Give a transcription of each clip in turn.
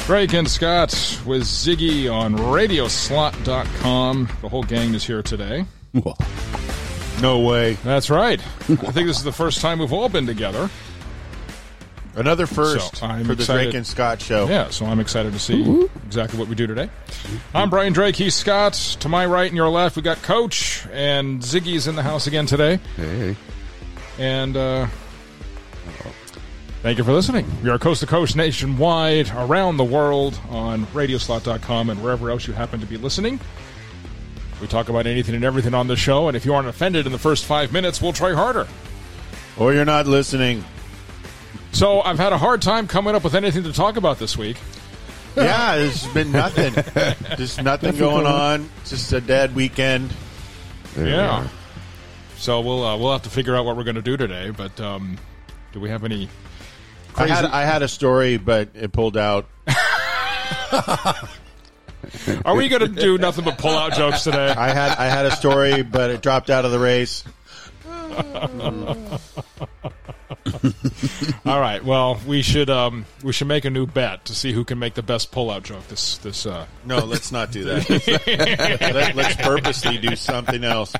Drake and Scott with Ziggy on Radioslot.com. The whole gang is here today. No way. That's right. I think this is the first time we've all been together. Another first So I'm for the excited. Drake and Scott show. Yeah, so I'm excited to see exactly what we do today. I'm Brian Drake. He's Scott. To my right and your left, we got Coach, and Ziggy's in the house again today. Hey. And thank you for listening. We are coast to coast, nationwide, around the world on Radioslot.com and wherever else you happen to be listening. We talk about anything and everything on the show, and if you aren't offended in the first 5 minutes, we'll try harder. Or you're not listening. So I've had a hard time coming up with anything to talk about this week. Yeah, there's been nothing. Just nothing going on. Just a dead weekend. Yeah. So we'll have to figure out what we're going to do today. But do we have any? Crazy? I had a story, but it pulled out. Are we going to do nothing but pull out jokes today? I had a story, but it dropped out of the race. All right. Well, we should make a new bet to see who can make the best pull-out joke. This. No, let's not do that. Let's purposely do something else.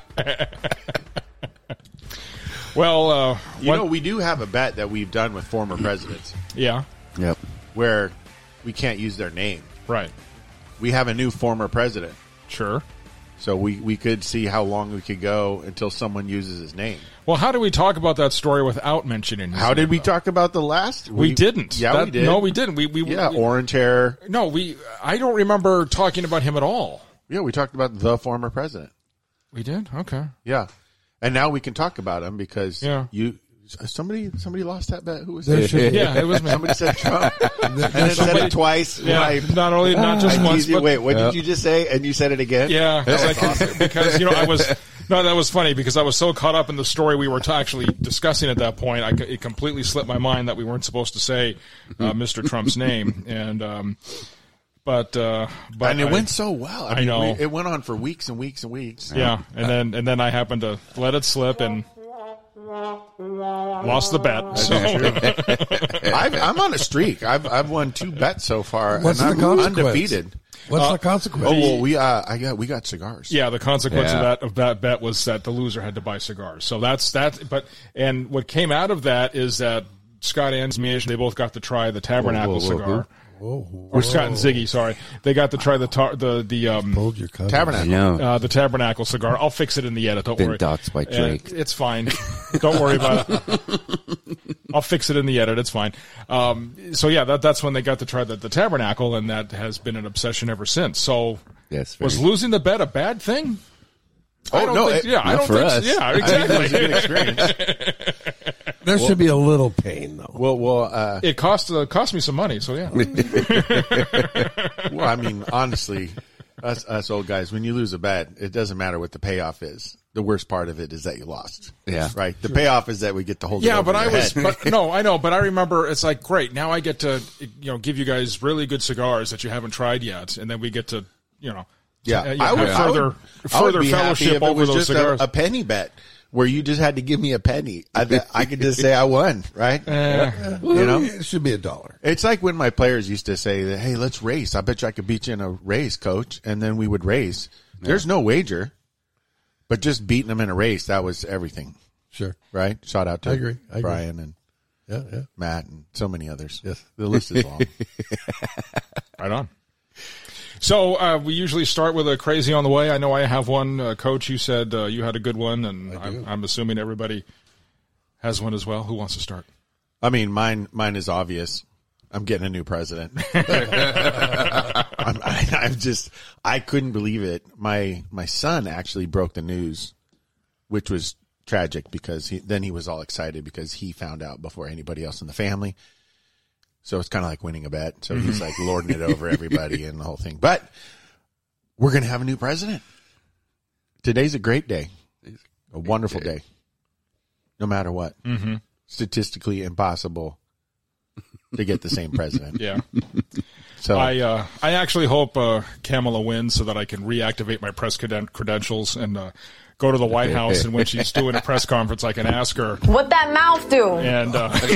Well, we do have a bet that we've done with former presidents. Yeah. Yep. Where we can't use their name. Right. We have a new former president. Sure. So we could see how long we could go until someone uses his name. Well, how do we talk about that story without mentioning his How name, did we though? talk about the last? We didn't. Yeah, we did. No, we didn't. We orange hair. No, I don't remember talking about him at all. Yeah, we talked about the former president. We did? Okay. Yeah. And now we can talk about him because Yeah. somebody lost that bet. Who was There it? should- Yeah, it was me. Somebody said Trump. And then said it twice. Yeah, Right. not just I once, teased you. but Wait, what did you just say? And you said it again? yeah, because I was that was funny because I was so caught up in the story we were actually discussing at that point. It completely slipped my mind that we weren't supposed to say Mr. Trump's name, and but And it went so well. I know. It went on for weeks and weeks and weeks. yeah, and then I happened to let it slip and lost the bet. So. I'm on a streak. I've won 2 bets so far. What's and the I'm consequence? undefeated. What's the consequence? Oh well, we got cigars. Yeah, the consequence Yeah. of that bet was that the loser had to buy cigars. So that's that. But and what came out of that is that Scott and me, they both got to try the Tabernacle cigar. Or Scott and Ziggy, sorry, they got to try the Hold your cover. Tabernacle. No. the Tabernacle cigar. I'll fix it in the edit. Don't Been worry. doxed by Drake. It's fine. Don't worry about it. I'll fix it in the edit. It's fine. So yeah, that's when they got to try the Tabernacle, and that has been an obsession ever since. So Yes, was very- losing the bet a bad thing? Oh, I don't no, think, it- yeah, I not don't for think. us. Yeah, I think it was a exactly. good experience. There should be a little pain, though. Well, It cost me some money. So yeah. I mean, honestly, us old guys, when you lose a bet, it doesn't matter what the payoff is. The worst part of it is that you lost. Yeah. Right. The payoff is that we get to hold it Yeah, over but I your was, head. but no, I know, but I remember it's like, great, now I get to, give you guys really good cigars that you haven't tried yet, and then we get to, Yeah, have further be happy fellowship if it over was those just cigars. a penny bet where you just had to give me a penny. I could just say I won, right? You know, It should be $1. it's like when my players used to say that, "Hey, let's race. I bet you I could beat you in a race, coach." And then we would race. There's no wager, but just beating them in a race, that was everything, Sure. right? Shout out to I agree. Brian and Yeah. Matt and so many others. Yes. The list is long. Right on. So we usually start with a crazy on the way. I know I have one. Coach, you said you had a good one, and I'm assuming everybody has one as well. Who wants to start? I mean, mine is obvious. I'm getting a new president. I couldn't believe it. My son actually broke the news, which was tragic because he was all excited because he found out before anybody else in the family. So it's kind of like winning a bet. So he's like lording it over everybody and the whole thing. But we're going to have a new president. Today's a great day, a wonderful day, no matter what. Mm-hmm. Statistically impossible to get the same president. Yeah. So I actually hope Kamala wins so that I can reactivate my press credentials and go to the White House, and when she's doing a press conference, I can ask her. What that mouth do? And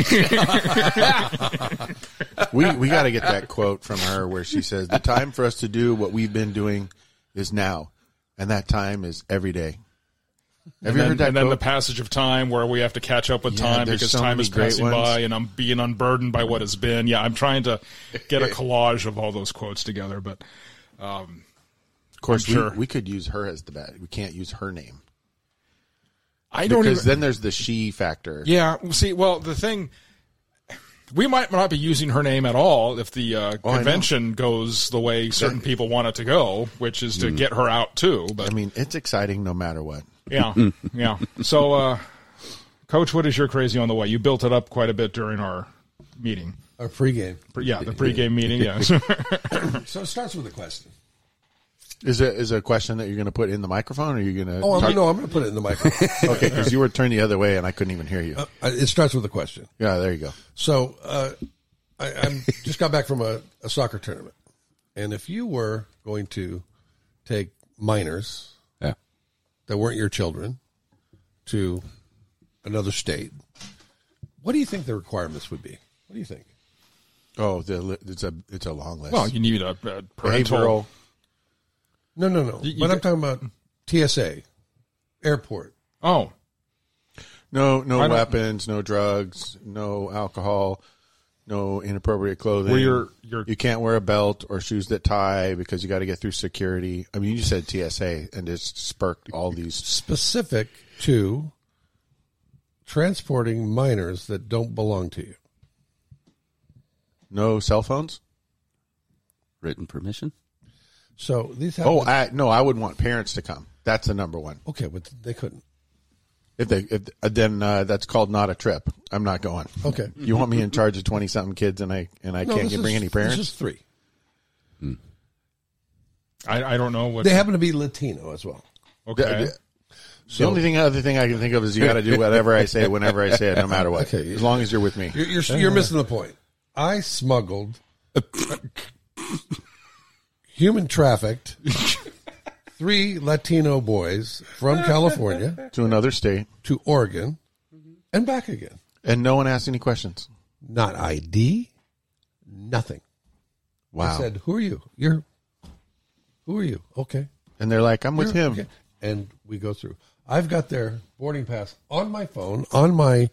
we got to get that quote from her where she says, "The time for us to do what we've been doing is now, and that time is every day." Have you heard that and then the quote? passage of time where we have to catch up with Yeah, time there's because so time many is great passing ones. by, and I'm being unburdened by what has been. Yeah, I'm trying to get a collage of all those quotes together, but Of course, I'm sure. we could use her as the bad. We can't use her name I don't because even. then there's the she factor. Yeah, see, well, the thing. We might not be using her name at all if the convention goes the way certain people want it to go, which is to get her out too. But I mean, it's exciting no matter what. yeah, yeah. So, Coach, what is your crazy on the way? You built it up quite a bit during our meeting. Our pregame. Yeah, the pregame meeting. Yeah. So it starts with a question. Is it a question that you're going to put in the microphone, or are you going to? Oh, I'm going to put it in the microphone. Okay, because you were turned the other way and I couldn't even hear you. It starts with a question. Yeah, there you go. So I just got back from a soccer tournament, and if you were going to take minors Yeah. that weren't your children to another state, what do you think the requirements would be? What do you think? Oh, it's a long list. Well, you need a parental. Behavioral. No. You- But I'm talking about TSA, airport. Oh, No Why not? weapons, no drugs, no alcohol, no inappropriate clothing. Where you're- you can't wear a belt or shoes that tie because you got to get through security. I mean, you said TSA and it's spurred all these. Specific to transporting minors that don't belong to you. No cell phones. Written permission? So these have Oh, I would want parents to come. That's the number one. okay, but they couldn't. Then that's called not a trip. I'm not going. Okay. You want me in charge of 20-something kids and I No, can't this bring is- any parents? This is 3. I don't know what. They happen to be Latino as well. Okay. The other thing I can think of is you got to do whatever I say, whenever I say it, no matter what. Okay. As long as you're with me. You're missing the point. I smuggled, human trafficked 3 Latino boys from California To another state, to Oregon and back again. and no one asked any questions. Not ID, nothing. Wow. I said, "Who are you? Who are you?" Okay. And they're like, I'm with him. Okay. And we go through. I've got their boarding pass on my phone, on my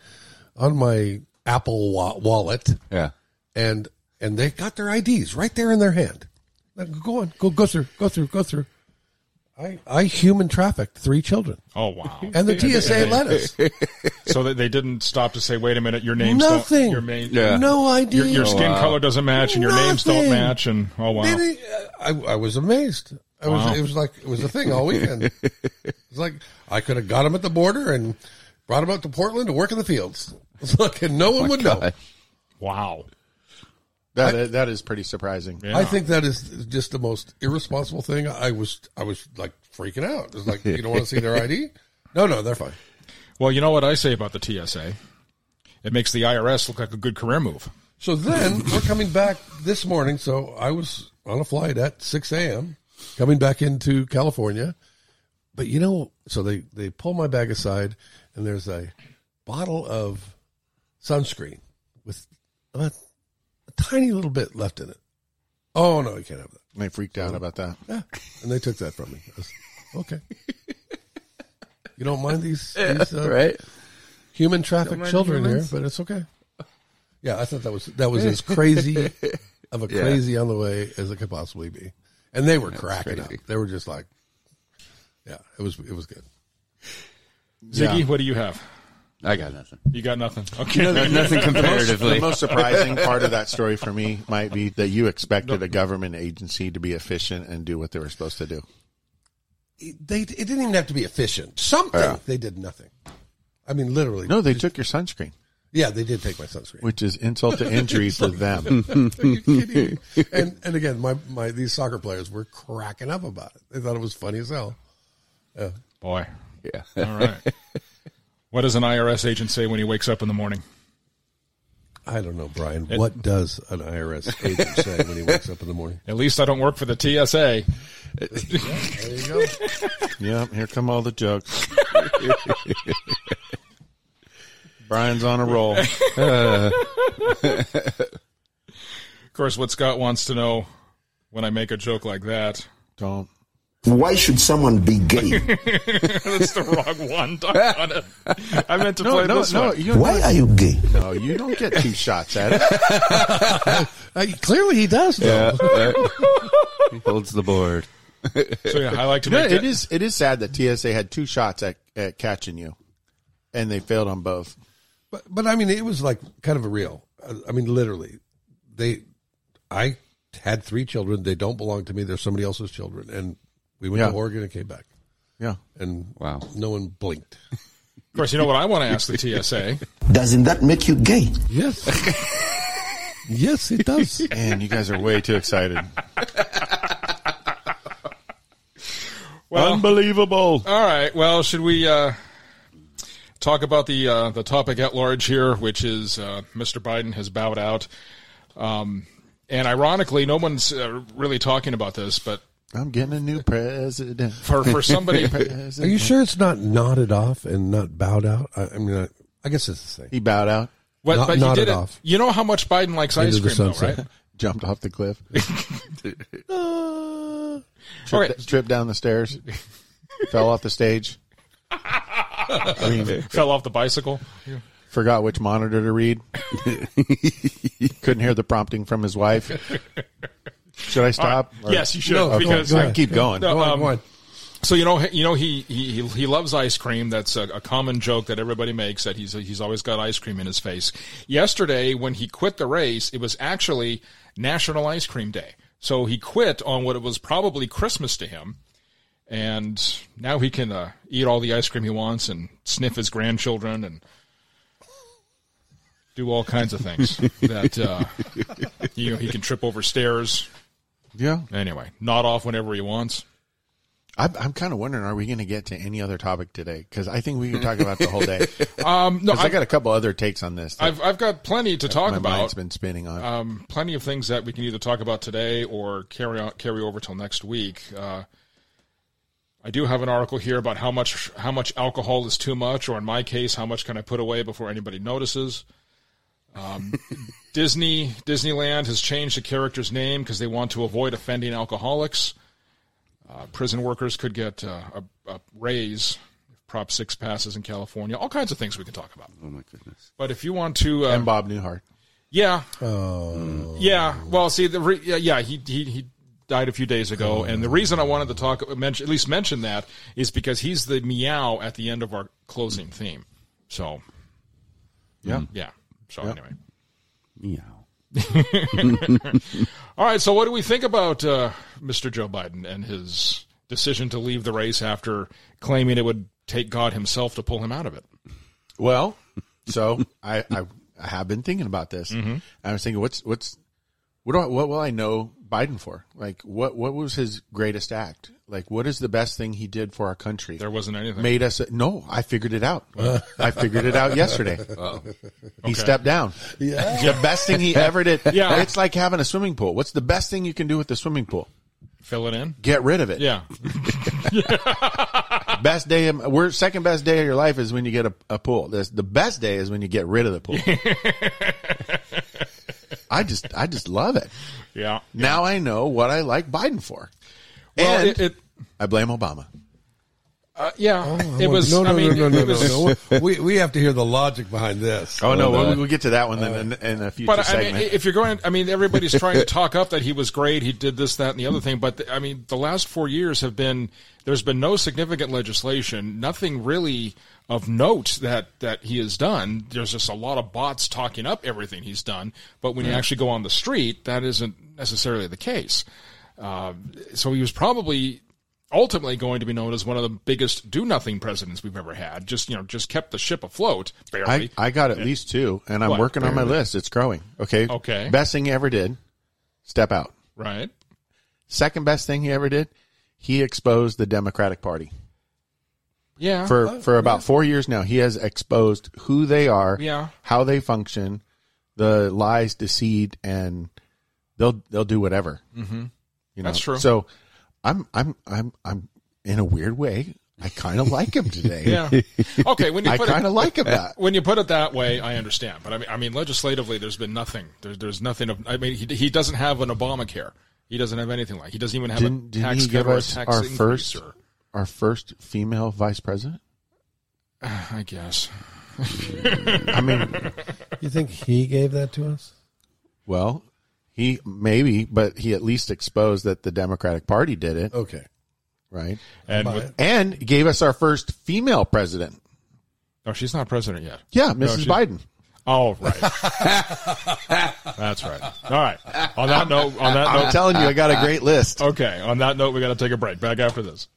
Apple wallet, Yeah. and they got their IDs right there in their hand. Like, go on, go through. I human trafficked 3 children, Oh wow. and the TSA let us. So that they didn't stop to say, "Wait a minute, your names Nothing. don't, your, Yeah. No ID. your skin color doesn't match, and your names don't Nothing. match." And oh wow. I was amazed. Wow. It was a thing all weekend. It's like I could have got him at the border and brought him out to Portland to work in the fields. It's like, and no one would know. God. Wow. That is pretty surprising. Yeah. I think that is just the most irresponsible thing. I was like freaking out. It's like, you don't want to see their ID? No, they're fine. Well, you know what I say about the TSA? It makes the IRS look like a good career move. So then we're coming back this morning. So I was on a flight at 6 a.m. coming back into California. But so they pull my bag aside and there's a bottle of sunscreen with a tiny little bit left in it. Oh, no, you can't have that. And they freaked out about that. Yeah. And they took that from me. I was, okay. You don't mind these Right? human trafficked mind children here, humans? but it's okay. Yeah, I thought that was as crazy of a Yeah. crazy on the way as it could possibly be. And they were cracking crazy. up. They were just like, yeah, it was good. Ziggy, Yeah. what do you have? I got nothing. You got nothing. Okay. Nothing The comparatively. most surprising part of that story for me might be that you expected a government agency to be efficient and do what they were supposed to do. It didn't even have to be efficient. Something. Yeah. They did nothing. I mean, literally. No, they took your sunscreen, Yeah, they did take my sunscreen. which is insult to injury for them. Are you kidding? And again, my these soccer players were cracking up about it. They thought it was funny as hell. Boy. Yeah. All right. What does an IRS agent say when he wakes up in the morning? I don't know, Brian. What does an IRS agent say when he wakes up in the morning? At least I don't work for the TSA. There you go. Yeah, here come all the jokes. Brian's on a roll. Of course, what Scott wants to know when I make a joke like that. Don't. Why should someone be gay? That's the wrong one. Darn it. I meant to play this one. Why are you gay? No, you don't get 2 shots at it. Clearly he does, though. He holds the board. So yeah, I like to No, make it is sad that TSA had 2 shots at catching you, and they failed on both. But I mean, it was like kind of a real. I mean, literally, I had 3 children. They don't belong to me. They're somebody else's children, and we went to Oregon and came back. Yeah, and wow, no one blinked. Of course, you know what I want to ask the TSA? Doesn't that make you gay? Yes, yes, it does. and you guys are way too excited. Well, unbelievable. All right. Well, should we talk about the topic at large here, which is Mr. Biden has bowed out, and ironically, no one's really talking about this, but I'm getting a new president. For somebody, Are you sure it's not nodded off and not bowed out? I mean, I guess it's the same. He bowed out, but he nodded did it. off. You know how much Biden likes ice Into the cream, though, sunset. right? jumped off the cliff, Okay. tripped down the stairs, fell off the stage. I mean, Fell off the bicycle. forgot which monitor to read. Couldn't hear the prompting from his wife. Should I stop? Or- Yes, you should. No, because go ahead. keep going. No, Go on, go on. So you know he loves ice cream. That's a common joke that everybody makes, that he's always got ice cream in his face. Yesterday, when he quit the race, it was actually National Ice Cream Day. So he quit on what it was probably Christmas to him, and now he can eat all the ice cream he wants and sniff his grandchildren and do all kinds of things. That he can trip over stairs. Yeah. Anyway, nod off whenever he wants. I'm kind of wondering, are we going to get to any other topic today? Because I think we can talk about the whole day. No, Because I got a couple other takes on this. that I've got plenty to talk my about. mind's been spinning on. Plenty of things that we can either talk about today or carry over till next week. I do have an article here about how much alcohol is too much, or in my case, how much can I put away before anybody notices. Disneyland has changed the character's name because they want to avoid offending alcoholics. Prison workers could get a raise if Prop 6 passes in California. All kinds of things we can talk about. Oh my goodness! But if you want to, And Bob Newhart. yeah, yeah. Well, see, he died a few days ago, and the reason I wanted to mention that is because he's the meow at the end of our closing theme. So, Yeah. yeah. So Yeah. anyway, Meow. all right. So what do we think about Mr. Joe Biden and his decision to leave the race after claiming it would take God himself to pull him out of it? Well, so I have been thinking about this. Mm-hmm. I was thinking, what will I know Biden for? Like, what was his greatest act? Like, what is the best thing he did for our country? There wasn't anything. Made us no. I figured it out. I figured it out yesterday. He stepped down. Yeah. The best thing he ever did. Yeah. It's like having a swimming pool. What's the best thing you can do with the swimming pool? Fill it in. Get rid of it. Yeah. Best day. Second best day of your life is when you get a pool. The best day is when you get rid of the pool. I just love it. Yeah. Now I know what I like Biden for. Well, And I blame Obama. It was. No. It was, We have to hear the logic behind this. Oh, no, we'll get to that one then in a future But I segment. mean, if you're going, everybody's trying to talk up that he was great. He did this, that, and the other thing. But the last 4 years there's been no significant legislation, nothing really of note that he has done. There's just a lot of bots talking up everything he's done. But when you actually go on the street, that isn't necessarily the case. So he was probably ultimately going to be known as one of the biggest do-nothing presidents we've ever had. Just kept the ship afloat, barely. I got at least 2, and I'm What? working on my list. It's growing. Okay. Okay. Best thing he ever did, step out. Right. Second best thing he ever did, he exposed the Democratic Party. Yeah. For about 4 years now, he has exposed who they are, Yeah. how they function, the lies, deceit, and they'll do whatever. Mm-hmm. You know? That's true. So I'm in a weird way, I kind of like him today. Yeah. Okay. When you I put kind of it, like him that. when you put it that way, I understand. But I mean, legislatively, there's been nothing. There's nothing of. I mean, he doesn't have an Obamacare. He doesn't have anything like. He doesn't even have Didn't a tax he cut give or a us tax increase. our first female vice president? I guess. I mean, You think he gave that to us? well, he maybe, but he at least exposed that the Democratic Party did it, Okay. right? And Buy with, it. And gave us our first female president. no, she's not president yet. Yeah, Mrs. she's- Biden. Oh, right. That's right. All right. On that note, I'm telling you, I got a great list. okay. On that note, we got to take a break. Back after this.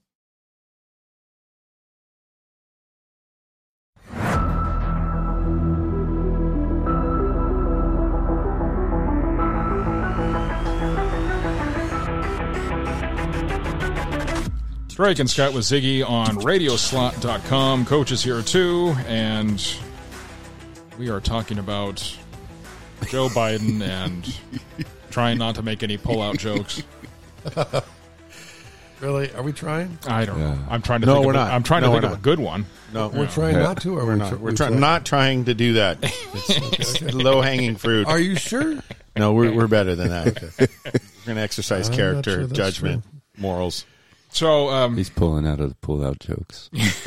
Drake and Scott with Ziggy on Radioslot.com. Coach is here too, and we are talking about Joe Biden and trying not to make any pull-out jokes. Really? Are we trying? I don't know. I'm trying to No, think we're of not. I'm trying to No, think we're of a not. good one. No, We're trying not to, or we're not. We're not trying to do that. It's low hanging fruit. Are you sure? No, we're better than that. We're going to exercise I'm not character, sure that's judgment, morals. So, He's pulling out of the pull-out jokes.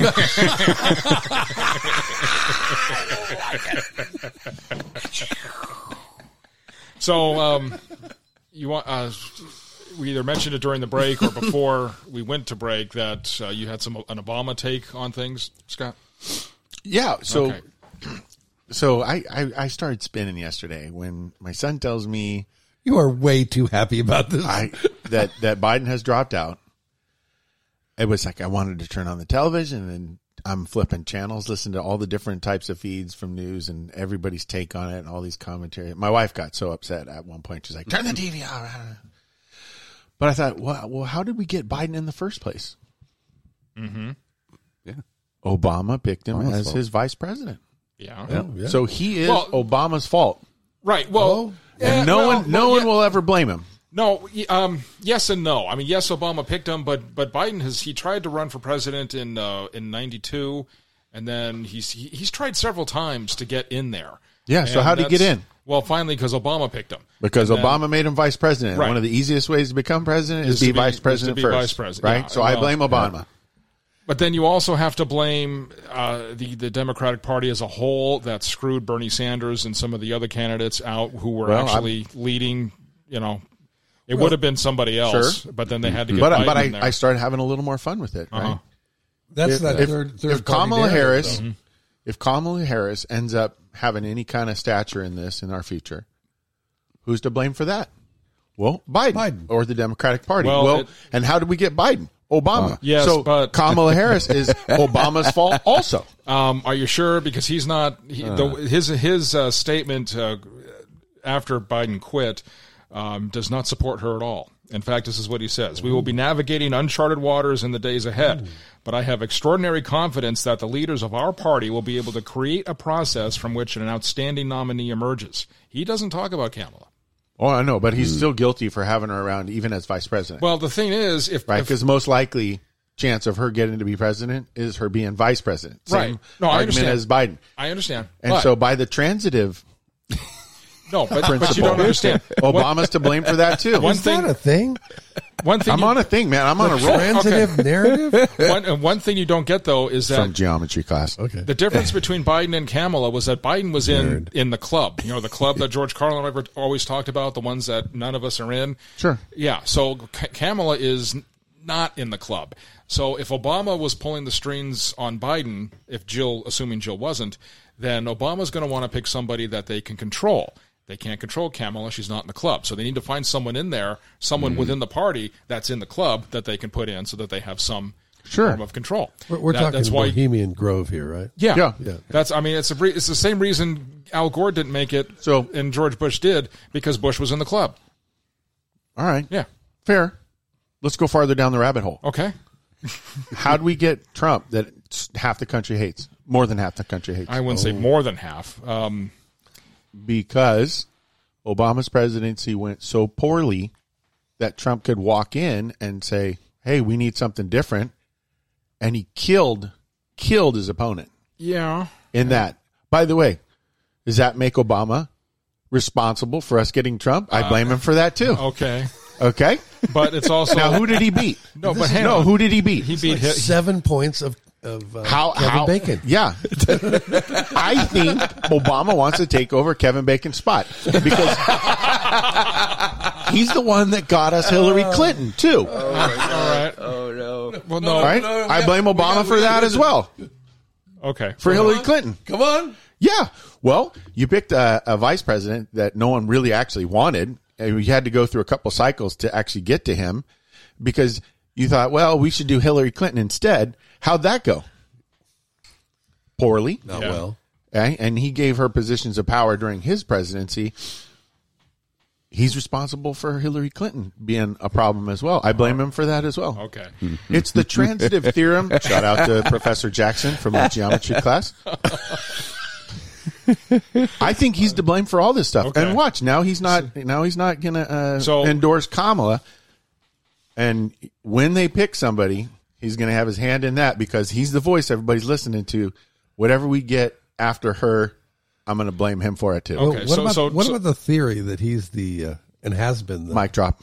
you want we either mentioned it during the break or before we went to break that you had an Obama take on things, Scott? Yeah. So, Okay. so I started spinning yesterday when my son tells me You are way too happy about this. that Biden has dropped out. It was like I wanted to turn on the television and I'm flipping channels, listening to all the different types of feeds from news and everybody's take on it and all these commentary. My wife got so upset at one point. She's like, turn the TV off. But I thought, well, how did we get Biden in the first place? Yeah. Obama picked him Obama's as fault. his vice president. Yeah. yeah. So he is Well- Obama's fault. Right. Well, Oh. And no one will ever blame him. No, yes and no. I mean, yes, Obama picked him, but Biden he tried to run for president in '92, and then he's tried several times to get in there. Yeah, so And how'd he get that's- in? Well, finally, because Obama picked him. Because And then- Obama made him vice president. Right. One of the easiest ways to become president Is is to be be- vice is to president be first. vice president, right? yeah. So I Well, blame Obama. But then you also have to blame the Democratic Party as a whole that screwed Bernie Sanders and some of the other candidates out who were Well, actually leading. You know, it would have been somebody else, Sure. but then they had to get But Biden in there. I started having a little more fun with it. Uh-huh. Right? That's that if, third if party Kamala narrative, Harris, though. if Kamala Harris ends up having any kind of stature in this in our future, who's to blame for that? Well, Biden. Or the Democratic Party. Well, and how did we get Biden? Obama. Yes, so but- Kamala Harris is Obama's fault also. Are you sure? Because he's not. His statement after Biden quit does not support her at all. In fact, this is what he says: "We will be navigating uncharted waters in the days ahead, but I have extraordinary confidence that the leaders of our party will be able to create a process from which an outstanding nominee emerges." He doesn't talk about Kamala. Oh, I know, but he's still guilty for having her around even as vice president. Well, the thing is, if Because most likely chance of her getting to be president is her being vice president. Same Right. No, I argument understand. as Biden. I understand, And but, so by the transitive no, but you principle, don't understand. Obama's to blame for that too. One Is that thing- a thing? One thing I'm on a thing, man. I'm on a roll. Transitive narrative? one thing you don't get though is that From geometry class. Okay. the difference between Biden and Kamala was that Biden was in the club. You know, the club that George Carlin always talked about, the ones that none of us are in. Sure. Yeah. So Kamala is not in the club. So if Obama was pulling the strings on Biden, assuming Jill wasn't, then Obama's going to want to pick somebody that they can control. They can't control Kamala. She's not in the club. So they need to find someone in there, someone within the party that's in the club that they can put in so that they have some form of control. We're talking That's why. Bohemian Grove here, right? Yeah. Yeah. That's. I mean, it's the same reason Al Gore didn't make it, So- and George Bush did because Bush was in the club. All right. Yeah. Fair. Let's go farther down the rabbit hole. Okay. How'd we get Trump that half the country hates? More than half the country hates. I wouldn't say more than half. because Obama's presidency went so poorly that Trump could walk in and say, hey, we need something different. And he killed his opponent. Yeah. In that. By the way, does that make Obama responsible for us getting Trump? I blame him for that too. Okay. Okay. But it's also Now, who did he beat? No, but hang on. Who did he beat? He beat 7 points of Kevin Bacon. Yeah. I think Obama wants to take over Kevin Bacon's spot because he's the one that got us Hillary Clinton, too. All right. Oh, no. Well, no. All right? I blame Obama for that as well, Okay. for Hillary Clinton. Come on. Yeah. Well, you picked a vice president that no one really actually wanted. And you had to go through a couple cycles to actually get to him because you thought, well, we should do Hillary Clinton instead. How'd that go? Poorly. Not Yeah. well. Okay? And he gave her positions of power during his presidency. He's responsible for Hillary Clinton being a problem as well. I blame him for that as well. Okay. It's the transitive theorem. Shout out to Professor Jackson from my geometry class. I think he's to blame for all this stuff. Okay. And watch, now he's not going to So- endorse Kamala. And when they pick somebody, he's going to have his hand in that because he's the voice everybody's listening to. Whatever we get after her, I'm going to blame him for it too. Okay. What about the theory that he's the and has been the, Mic drop.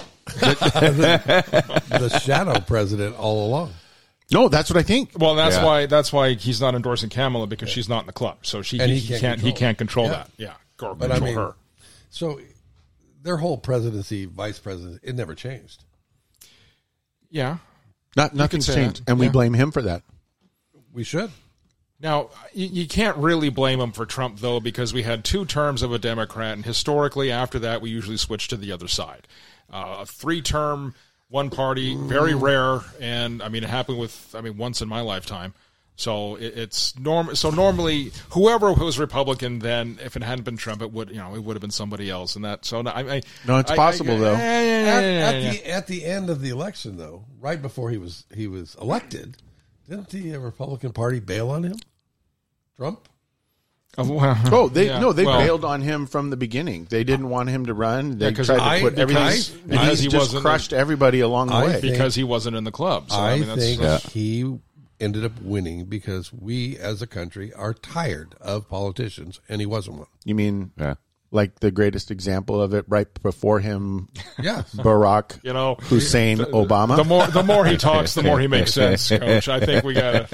the shadow president all along? No, that's what I think. Well, that's Yeah. why he's not endorsing Kamala because she's not in the club. So And he can't control Yeah. that. Yeah. Or But control I mean, her. so their whole presidency, vice president, it never changed. Yeah. Nothing's say changed, that. and we Yeah. blame him for that. We should. Now, you can't really blame him for Trump, though, because we had 2 terms of a Democrat, and historically, after that, we usually switch to the other side. A 3-term, one party, very rare, and, I mean, it happened once in my lifetime. So it's normal. So normally, whoever was Republican then, if it hadn't been Trump, it would have been somebody else. And that. So No, it's possible, though. At the end of the election, though, right before he was elected, didn't the Republican Party bail on him? Trump? Oh, they Yeah. bailed on him from the beginning. They didn't want him to run. They 'cause tried to put everything. because He he just wasn't- crushed everybody along the I way. think- because he wasn't in the club. So, I that's, think he ended up winning because we, as a country, are tired of politicians, and he wasn't one. You mean Yeah. like the greatest example of it right before him, Yes. Barack Hussein Obama? The more he talks, the more he makes sense, Coach. I think we gotta.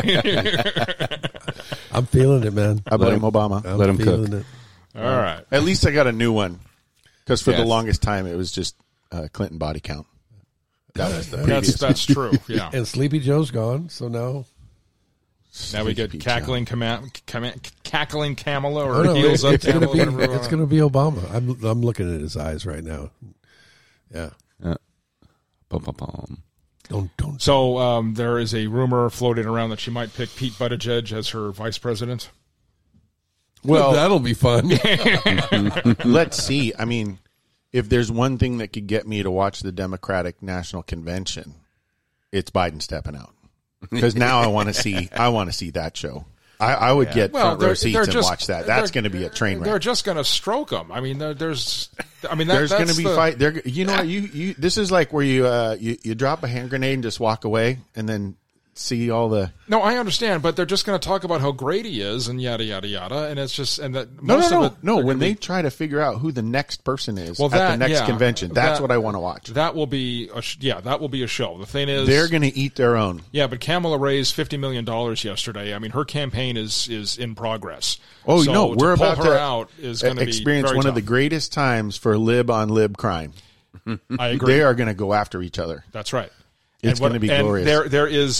I'm feeling it, man. I blame Obama. I'm Let him feeling cook. it. All right. At least I got a new one because for the Yes. longest time it was just Clinton body count. That was the previous. That's true. Yeah. And Sleepy Joe's gone, so now. Now we get Sleepy cackling cackling Kamala or Oh, no, heels up it's going to Kamala, be whatever we it's want. going to be Obama. I'm looking at his eyes right now. Yeah. Bum, bum, bum. Don't. So there is a rumor floating around that she might pick Pete Buttigieg as her vice president. Well, that'll be fun. let's see. I mean, if there's one thing that could get me to watch the Democratic National Convention, it's Biden stepping out. Because now I want to see that show. I would get front row seats and watch that. That's going to be a train They're wreck. just going to stroke him. I mean, there's going to be fight. You know what? You this is like where you drop a hand grenade and just walk away and then see all the. No, I understand, but they're just going to talk about how great he is and yada yada yada, and it's just and that No. most of it. they're When gonna they be- try to figure out who the next person is Well, at the that- next yeah, convention, that's that- what I want to watch. that will be that will be a show. The thing is, They're going to eat their own. yeah, but Kamala raised $50 million yesterday. I mean, her campaign is in progress. Oh, so no, we're to pull about her to out is going to be experience very one of tough. the greatest times for lib on lib crime. I agree. They are going to go after each other. That's right. It's going to be glorious.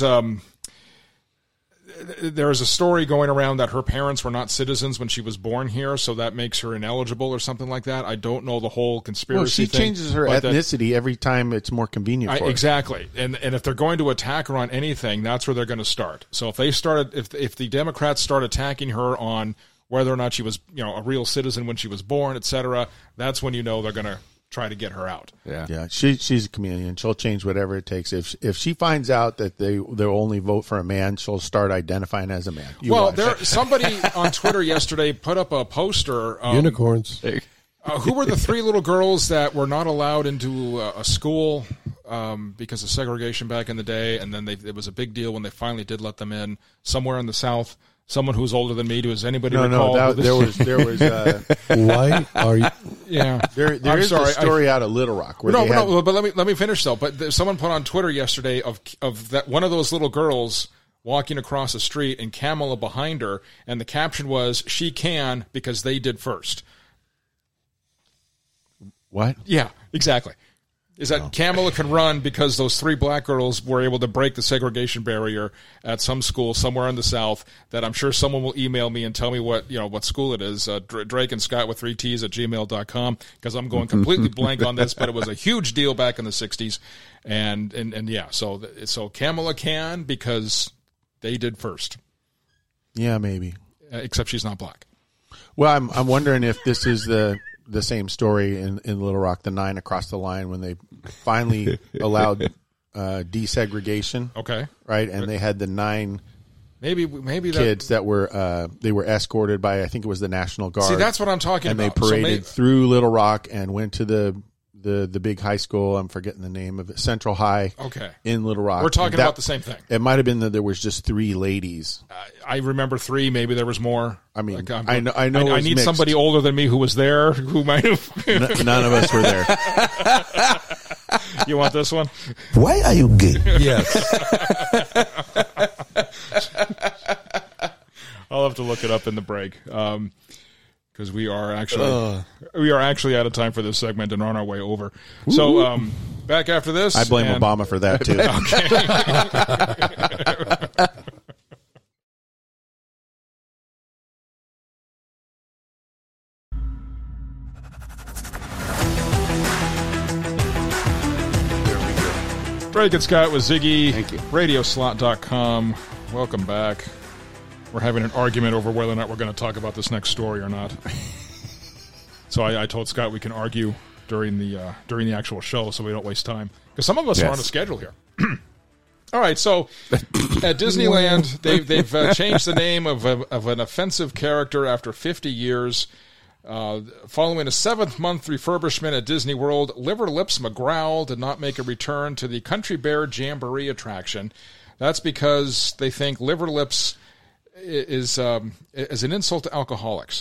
There is a story going around that her parents were not citizens when she was born here, so that makes her ineligible or something like that. I don't know the whole conspiracy Well, she thing, changes her but that- ethnicity every time it's more convenient for her. Exactly, and if they're going to attack her on anything, that's where they're going to start. So if the Democrats start attacking her on whether or not she was a real citizen when she was born, etc., that's when they're going to try to get her out. Yeah, she's a chameleon. She'll change whatever it takes. If she finds out that they'll only vote for a man, she'll start identifying as a man. Somebody on Twitter yesterday put up a poster. Unicorns. Who were the 3 little girls that were not allowed into a school because of segregation back in the day? And then it was a big deal when they finally did let them in somewhere in the South. Someone who's older than me. Does anybody recall? No, there was. Why are you? Yeah, there is a story out of Little Rock. Where but let me finish though. But someone put on Twitter yesterday of that one of those little girls walking across the street and Kamala behind her, and the caption was, "She can because they did first." What? Yeah, exactly. Is that Kamala can run because those 3 black girls were able to break the segregation barrier at some school somewhere in the South that I'm sure someone will email me and tell me what school it is. Drake and Scott with 3 T's at gmail.com, because I'm going completely blank on this, but it was a huge deal back in the 60s. And yeah, so Kamala can because they did first. Yeah, maybe. Except she's not black. Well, I'm wondering if this is the same story in Little Rock, the 9 across the line, when they finally allowed desegregation. Okay. Right, and they had the 9 maybe kids that were they were escorted by, I think it was the National Guard. See, that's what I'm talking about. And they paraded through Little Rock and went to the big high school. I'm forgetting the name of it. Central High. Okay. In Little Rock. We're talking about the same thing. It might have been that there was just 3 ladies. I remember 3. Maybe there was more. I mean, like, I know. I need mixed. Somebody older than me who was there, who might have. None of us were there. You want this one? Why are you gay? Yes. I'll have to look it up in the break. Because we are actually out of time for this segment and on our way over. Ooh. So back after this, I blame Obama for that too. Okay. Drake and Scott with Ziggy. Thank you. Radioslot.com. Welcome back. We're having an argument over whether or not we're going to talk about this next story or not. So I told Scott we can argue during the actual show, so we don't waste time, because some of us are on a schedule here. All right, so at Disneyland, they've changed the name of an offensive character after 50 years. Following a 7th-month refurbishment at Disney World, Liver Lips McGrowl did not make a return to the Country Bear Jamboree attraction. That's because they think Liver Lips is an insult to alcoholics.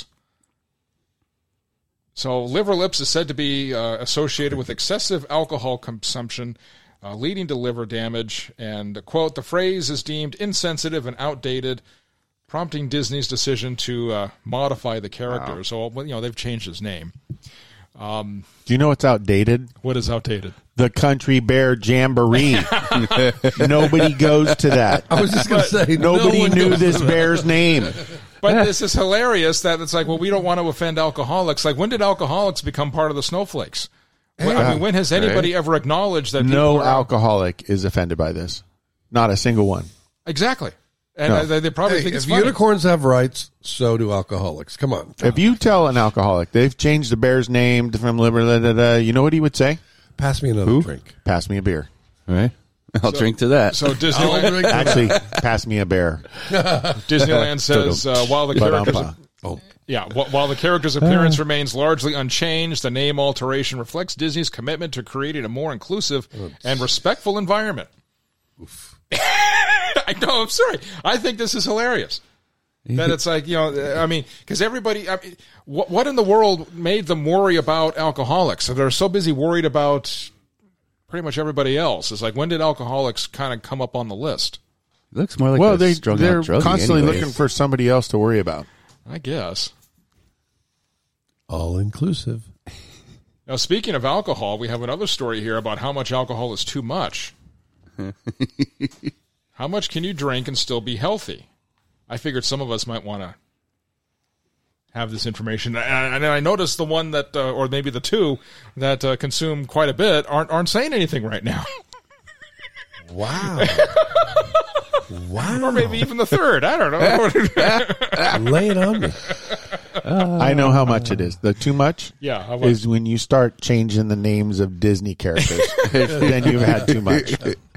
So Liver Lips is said to be associated with excessive alcohol consumption, leading to liver damage. And, quote, the phrase is deemed insensitive and outdated, prompting Disney's decision to modify the character. Wow. So, they've changed his name. Do you know what's outdated? What is outdated? The Country Bear Jamboree. Nobody goes to that. I was just going to say, nobody knew this bear's name. But this is hilarious that it's like, well, we don't want to offend alcoholics. Like, when did alcoholics become part of the snowflakes? When has anybody ever acknowledged that no alcoholic is offended by this? Not a single one. Exactly. And they probably think it's funny. If unicorns have rights, so do alcoholics. Come on. If you tell an alcoholic they've changed the bear's name from liver, you know what he would say? Pass me another drink. Pass me a beer. All right. I'll drink to that. So Disneyland... Actually, pass me a bear. Disneyland says while the characters... while the character's appearance remains largely unchanged, the name alteration reflects Disney's commitment to creating a more inclusive and respectful environment. Oof. I know, I'm sorry. I think this is hilarious. That it's like, because everybody, what in the world made them worry about alcoholics? So they're so busy worried about pretty much everybody else. It's like, when did alcoholics kind of come up on the list? It looks more like they're constantly looking for somebody else to worry about. I guess. All inclusive. Now, speaking of alcohol, we have another story here about how much alcohol is too much. How much can you drink and still be healthy? I figured some of us might want to have this information. And I noticed the one that, or maybe the two that consume quite a bit aren't saying anything right now. Wow. Wow. Or maybe even the third. I don't know. Lay it on me. I know how much it is. The too much Yeah, how much? is when you start changing the names of Disney characters. Then you've had too much.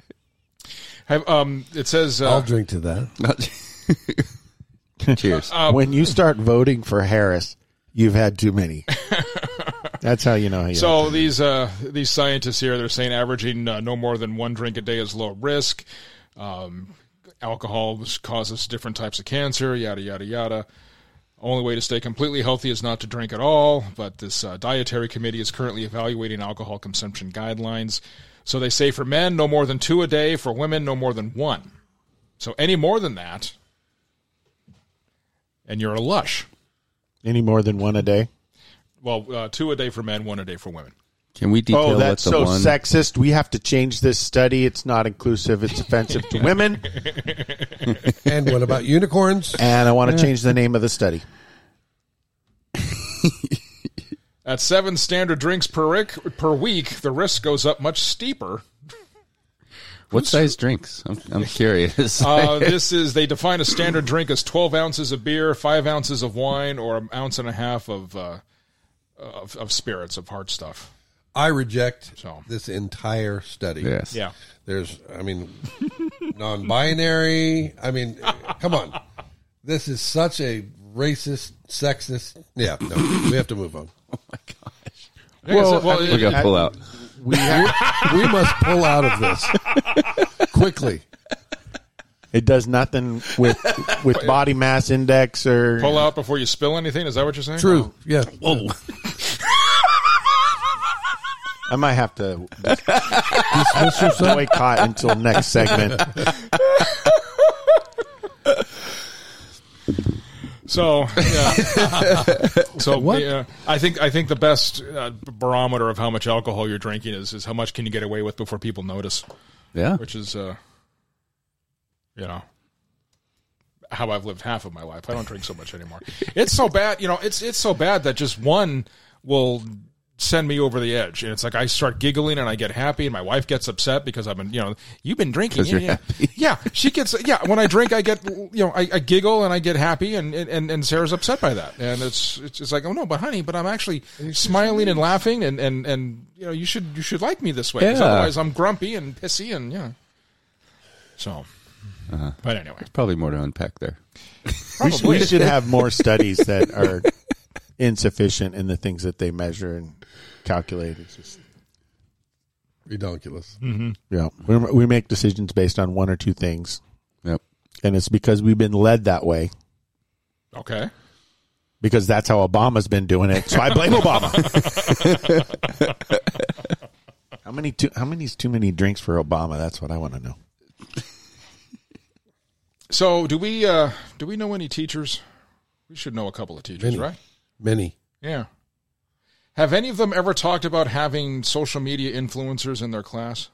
It says I'll drink to that. Cheers. When you start voting for Harris, you've had too many. That's how you know. So these scientists here, they're saying averaging no more than one drink a day is low risk. Alcohol causes different types of cancer, yada, yada, yada. Only way to stay completely healthy is not to drink at all, but this dietary committee is currently evaluating alcohol consumption guidelines. So they say for men, no more than 2 a day. For women, no more than 1. So any more than that, and you're a lush. Any more than 1 a day? Well, 2 a day for men, 1 a day for women. Can we detail that's what the so one? sexist. We have to change this study. It's not inclusive. It's offensive to women. And what about unicorns? And I want to change the name of the study. At 7 standard drinks per week, the risk goes up much steeper. What size drinks? I'm curious. They define a standard drink as 12 ounces of beer, 5 ounces of wine, or 1.5 ounces of spirits, of hard stuff. I reject So. this entire study. Yes. Yeah. Non-binary. Come on. This is such a racist, sexist. Yeah, no, we have to move on. Oh my gosh. Well, We got to pull out. We must pull out of this quickly. It does nothing with body mass index or pull out before you spill anything. Is that what you're saying? True. Yeah. Whoa. I might have to Dismiss yourself. boycott until next segment. So, yeah. I think the best barometer of how much alcohol you're drinking is how much can you get away with before people notice. Yeah. Which is, how I've lived half of my life. I don't drink so much anymore. It's so bad, it's so bad that just one will send me over the edge. And it's like I start giggling and I get happy and my wife gets upset because I've been, you've been drinking. You're happy. Yeah. She gets, when I drink, I get, I giggle and I get happy and Sarah's upset by that. And it's like, oh no, but honey, I'm actually smiling and laughing and you should like me this way. 'Cause Yeah. otherwise I'm grumpy and pissy and, So, but anyway. Probably more to unpack there. We should have more studies that are insufficient in the things that they measure and calculate. It's just Redonkulous. we make decisions based on 1 or 2 things, Yep. and it's because we've been led that way. Okay. Because that's how Obama's been doing it. So I blame Obama. How many is too many drinks for Obama? That's what I want to know. So do we know any teachers? We should know a couple of teachers, right? Many. Yeah. Have any of them ever talked about having social media influencers in their class?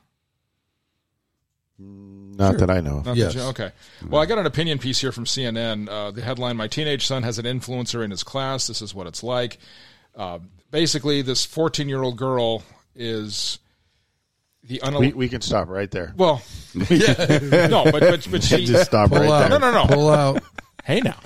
Not that I know of. Not Yes. Okay. Well, I got an opinion piece here from CNN. The headline, "My teenage son has an influencer in his class. This is what it's like." Basically, this 14-year-old girl is the We can stop right there. Well, no, but she Just stop Pull right out. there. No. Pull out. Hey now,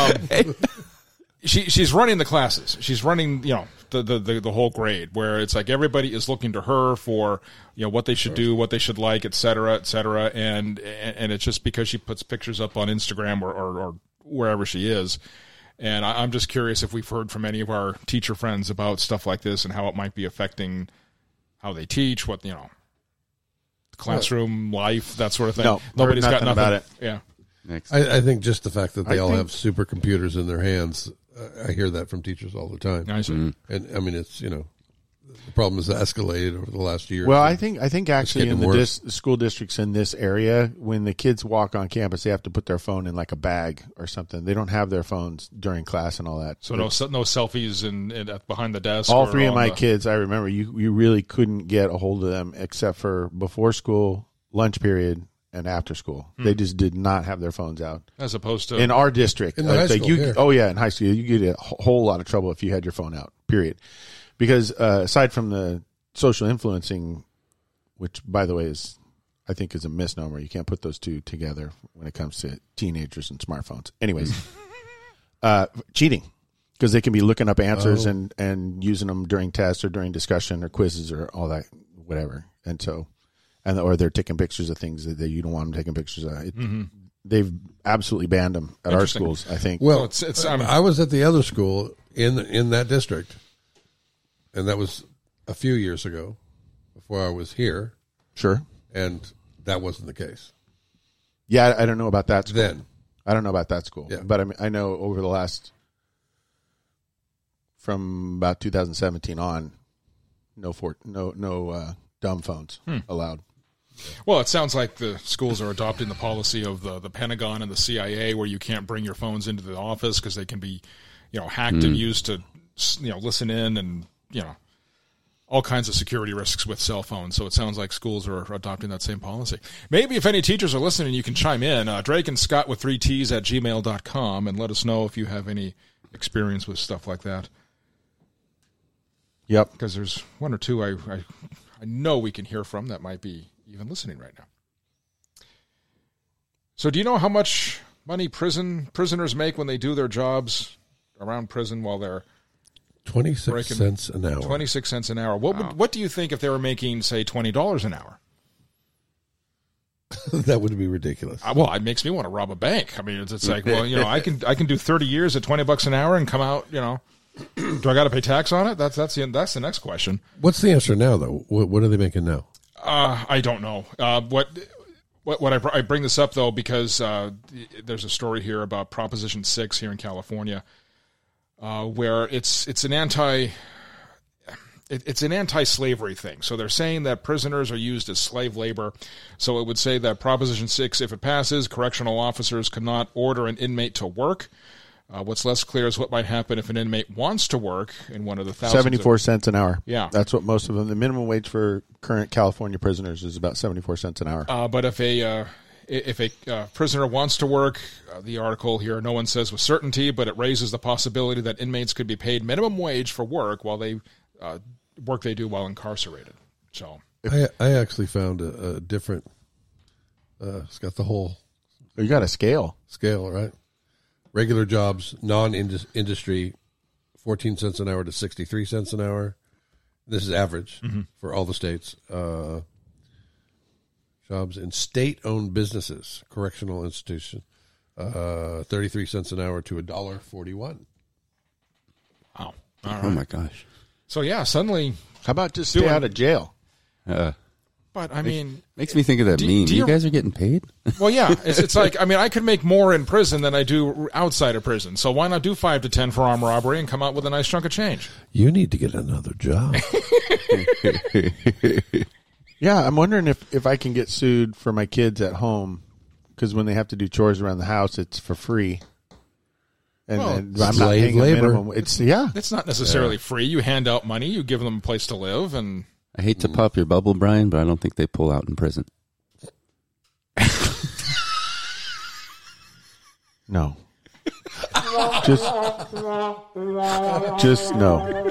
she's running the classes. She's running, the whole grade. Where it's like everybody is looking to her for what they should do, what they should like, et cetera, and it's just because she puts pictures up on Instagram or wherever she is. And I'm just curious if we've heard from any of our teacher friends about stuff like this and how it might be affecting how they teach, classroom life, that sort of thing. No, Nobody's heard got nothing nothing about it. Yeah. Next. I think just the fact that they I all think- have supercomputers in their hands, I hear that from teachers all the time. I see. And it's the problem has escalated over the last year. Well, I think actually in getting the worse. school districts in this area, when the kids walk on campus, they have to put their phone in like a bag or something. They don't have their phones during class and all that. So no selfies in behind the desk. All or 3 of on my the- kids, I remember, you really couldn't get a hold of them except for before school, lunch period, and after school. They just did not have their phones out. as opposed to In our district. In the high school, yeah. In high school, you get a whole lot of trouble if you had your phone out, period. Because aside from the social influencing, which, by the way, I think is a misnomer. You can't put those two together when it comes to teenagers and smartphones. Anyways, cheating. because they can be looking up answers and using them during tests or during discussion or quizzes or all that, whatever. And so, or they're taking pictures of things that you don't want them taking pictures of. They've absolutely banned them at our Interesting. schools, I think. Well, So I was at the other school in that district, and that was a few years ago, before I was here, Sure. and that wasn't the case. Yeah, I don't know about that school. Then, I don't know about that school. Yeah. But I know over the last, from about 2017 on, no dumb phones allowed. Well, it sounds like the schools are adopting the policy of the Pentagon and the CIA, where you can't bring your phones into the office because they can be, hacked and used to, listen in, and all kinds of security risks with cell phones. So it sounds like schools are adopting that same policy. Maybe if any teachers are listening, you can chime in. Drake and Scott with 3Ts at gmail.com and let us know if you have any experience with stuff like that. Yep. Because there's one or two I know we can hear from that might be even listening right now. So do you know how much money prisoners make when they do their jobs around prison while they're 26 cents an hour. 26 cents an hour. What do you think if they were making, say, $20 an hour? That would be ridiculous. Well, it makes me want to rob a bank. I mean, it's like, well, I can do 30 years at $20 an hour and come out, do I got to pay tax on it? That's the next question. What's the answer now, though? What are they making now? I don't know. What I bring this up though because there's a story here about Proposition 6 here in California, where it's an anti-slavery thing. So they're saying that prisoners are used as slave labor. So it would say that Proposition 6, if it passes, correctional officers cannot order an inmate to work. What's less clear is what might happen if an inmate wants to work in one of the thousands 74 cents an hour. Yeah. That's what most of them, the minimum wage for current California prisoners is about 74 cents an hour. But if a prisoner wants to work, the article here, no one says with certainty, but it raises the possibility that inmates could be paid minimum wage for work while they work they do while incarcerated. So I actually found a different. It's got the whole You got a scale. Right? Regular jobs, non-industry, 14 cents an hour to 63 cents an hour. This is average for all the states. Jobs in state-owned businesses, correctional institution, 33 cents an hour to $1.41. Wow. All right. Oh my gosh. So yeah, suddenly. How about just stay out of jail? But I mean, Makes me think of that meme. You guys are getting paid? well, yeah, it's like, I mean, I could make more in prison than I do outside of prison. So why not do 5 to 10 for armed robbery and come out with a nice chunk of change? You need to get another job. Yeah, I'm wondering if I can get sued for my kids at home, because when they have to do chores around the house, it's for free. And, Well, and I'm not slave paying a labor. minimum. It's It's not necessarily free. You hand out money, you give them a place to live, and I hate to pop your bubble, Brian, but I don't think they pull out in prison. no. Just no.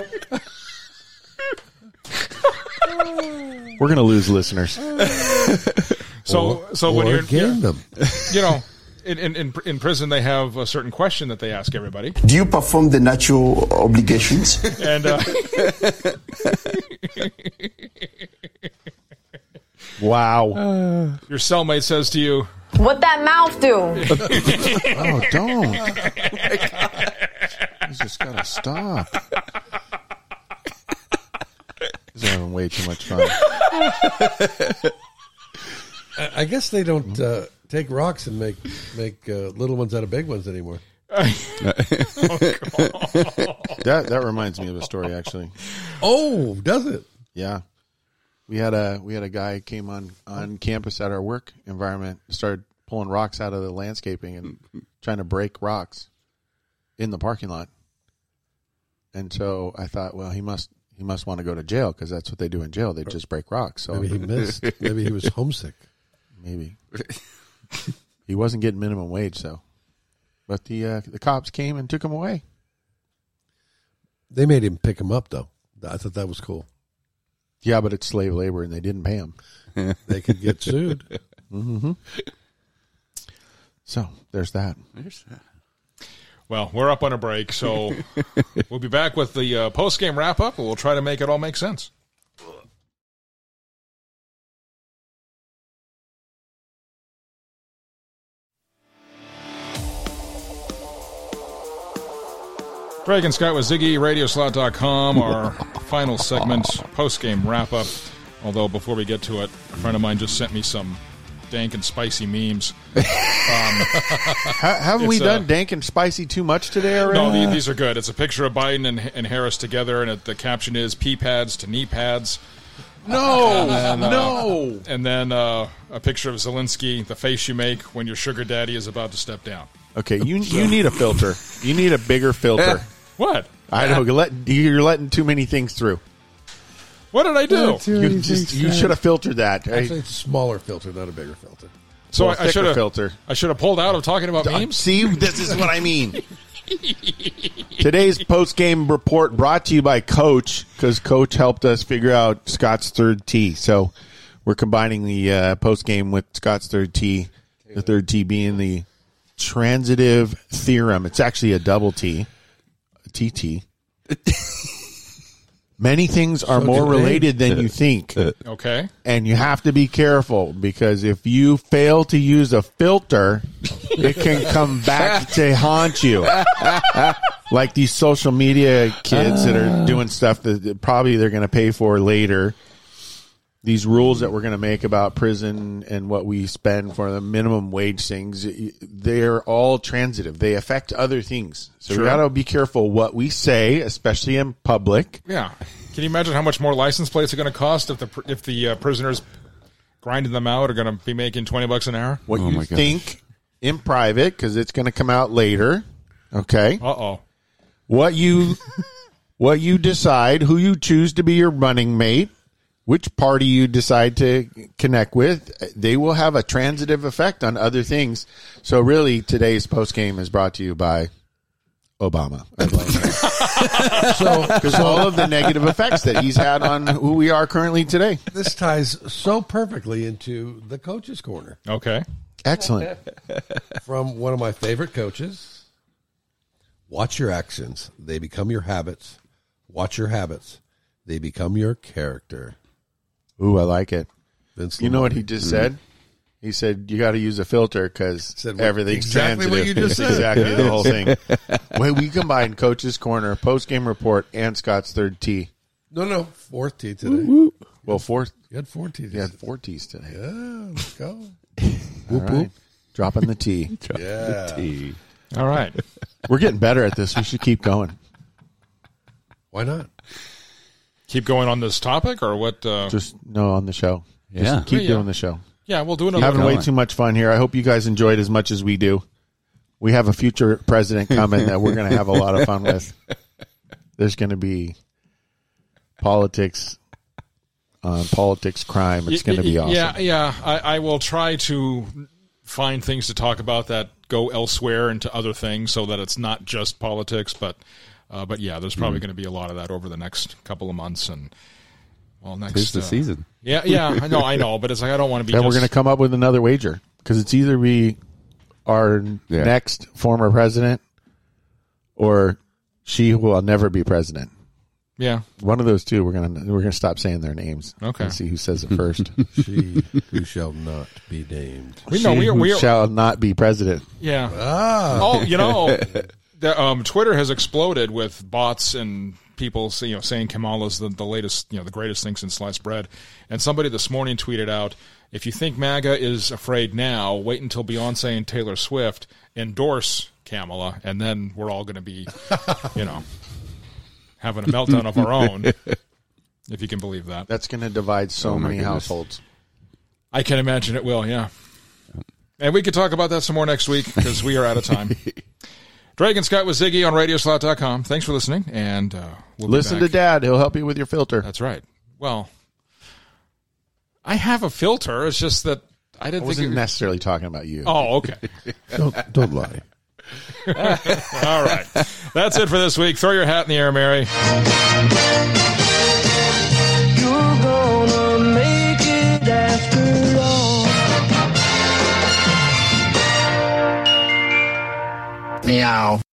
We're gonna lose listeners. so when or you're gain them. in prison, they have a certain question that they ask everybody, Do you perform the natural obligations? and Wow. your cellmate says to you, What that mouth do? Oh, don't. You just gotta stop. He's having way too much fun. I guess they don't take rocks and make little ones out of big ones anymore. That reminds me of a story, actually. Oh, does it? Yeah. We had a guy came on campus at our work environment, started pulling rocks out of the landscaping and trying to break rocks in the parking lot. And so I thought, well, he must want to go to jail, because that's what they do in jail. They just break rocks. So Maybe he missed. Maybe he was homesick. maybe he wasn't getting minimum wage, though. But the cops came and took him away. They made him pick him up, though. I thought that was cool. Yeah, but it's slave labor, and they didn't pay him. They could get sued. Mm-hmm. So there's that. Well, we're up on a break, so we'll be back with the post-game wrap-up, and we'll try to make it all make sense. Greg and Scott with Ziggy, Radioslot.com, our final segment, post-game wrap-up. Although, before we get to it, a friend of mine just sent me some dank and spicy memes. Have we done dank and spicy too much today already? No, these are good. It's a picture of Biden and Harris together, and the caption is pee pads to knee pads. No. And then a picture of Zelensky, the face you make when your sugar daddy is about to step down. Okay, you need a filter. You need a bigger filter. What? I know you're letting too many things through. What did I do? You should have filtered that. Actually, it's a smaller filter, not a bigger filter. So Well, I should have filter. I should have pulled out of talking about memes. See, this is what I mean. Today's post-game report brought to you by Coach, because Coach helped us figure out Scott's third T. So we're combining the post-game with Scott's third T, the third T being the transitive theorem. It's actually a double T, a TT. Many things are more related than you think. Okay. And you have to be careful, because if you fail to use a filter, it can come back to haunt you. Like these social media kids that are doing stuff that probably they're going to pay for later. These rules that we're going to make about prison and what we spend for the minimum wage things, they're all transitive. They affect other things. So we got to be careful what we say, especially in public. Yeah. Can you imagine how much more license plates are going to cost if the prisoners grinding them out are going to be making $20 an hour? What you think in private, because it's going to come out later. Okay. Uh-oh. What you decide, who you choose to be your running mate, which party you decide to connect with, they will have a transitive effect on other things. So really, today's postgame is brought to you by Obama. Because all of the negative effects that he's had on who we are currently today. This ties so perfectly into the Coach's Corner. Okay. Excellent. From one of my favorite coaches. Watch your actions. They become your habits. Watch your habits. They become your character. Ooh, I like it. Vince You know what Lombardi. he just said? He said, you got to use a filter because everything's exactly what transitive. you just said. Exactly the whole thing. When we combined Coach's Corner, post-game report, and Scott's third T. No, fourth tee today. Well, fourth. You had 4 tees. You had 4 T's today. Yeah, let's go. All right. Dropping the T. Yeah. All right. We're getting better at this. We should keep going. Why not? Keep going on this topic, or what? Just on the show. Yeah. Just keep Yeah. doing the show. Yeah, we'll do another Having one. way too much fun here. I hope you guys enjoyed as much as we do. We have a future president coming that we're going to have a lot of fun with. There's going to be politics crime. It's going to be awesome. Yeah. I will try to find things to talk about that go elsewhere into other things, so that it's not just politics. But yeah, there's probably going to be a lot of that over the next couple of months, and next It's the season. Yeah, I know, but it's like I don't want to be. Then we're going to come up with another wager, because it's either be our next former president or she who will never be president. Yeah, one of those two. We're gonna stop saying their names. Okay, and see who says it first. She who shall not be named. We shall not be president. Yeah. Ah. Twitter has exploded with bots and people saying Kamala's the latest, the greatest thing since sliced bread. And somebody this morning tweeted out, if you think MAGA is afraid now, wait until Beyonce and Taylor Swift endorse Kamala, and then we're all going to be, having a meltdown of our own, if you can believe that. That's going to divide so many households. I can imagine it will, yeah. And we could talk about that some more next week, because we are out of time. Drake and Scott with Ziggy on Radioslot.com. Thanks for listening, and we'll listen to Dad. He'll help you with your filter. That's right. Well, I have a filter. It's just that I wasn't necessarily talking about you. Oh, okay. Don't lie. All right. That's it for this week. Throw your hat in the air, Mary. You're gonna make it after all. Meow.